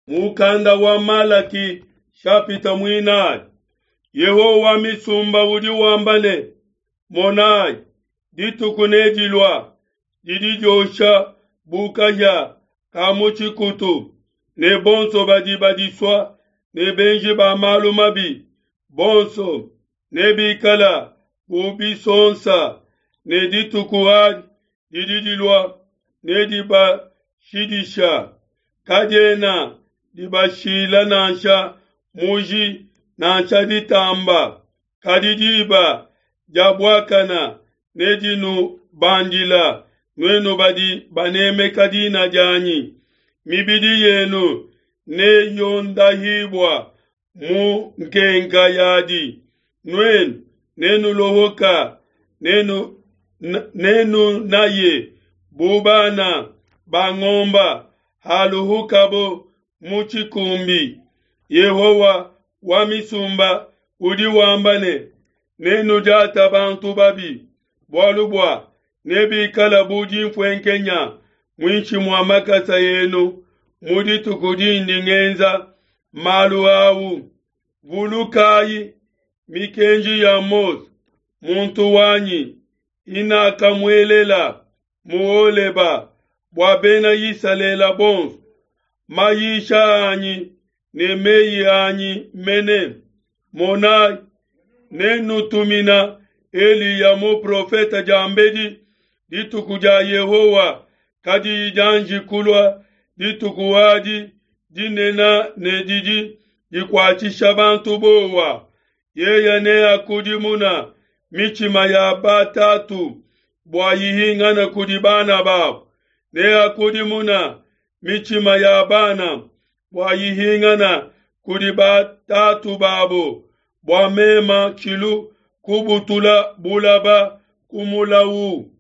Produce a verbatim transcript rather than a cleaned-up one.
Mukanda wa Malaki shapita mwinai. Yehowa misumba udi wambane. Monai. Ditu kunejilwa. Didi josha bukaya. Kamuchi kutu. Ne bonso badi badi swa. Ne benji ba malu mabi. Bonso. Ne bikala. Ubi sonsa. Ne ditu kuhad. Didi dilwa. Ne diba shidisha. Kajena. Diba shila nansha. Muji. Nansha ditamba. Kadidiba. Jabwakana. Nedinu bandila. Nwenu badi baneme kadina jani. Mibidi yenu. Ne yonda hibwa. Mu nkenga yadi. Nwen. Nenu lohoka. Nenu. Nenu naye. Bubana. Bangomba. Haluhukabo. Muchikumbi. Yehowa. Wamisumba. Udi wambane. Nenu jata bantu babi. Bwalubwa. Nebi kala buji mfwenkenya. Mwinchi muamakasa yenu. Mudi tukudindi ngenza. Malu awu. Vulukai. Mikenji ya mos. Muntu wanyi. Inaka mwelela. Muoleba. Bwabena yisalela bons. Mayisha anyi. Nemeyi anyi mene. Monai. Nenu tumina. Eli ya mo profeta jambedi. Ditukuja Yehowa. Kadi janji kulwa. Ditukuwaji. Dinena nedidi. Dikwachisha bantu bowa. Yeye ne akudimuna. Michima ya batatu. Bwa yihinga na kudibana bab. Ne akudimuna. Michima ya bana. Bwa yihinga na kudibatatu babo. Bwa mema kilu. Kubutula bulaba kumulawu.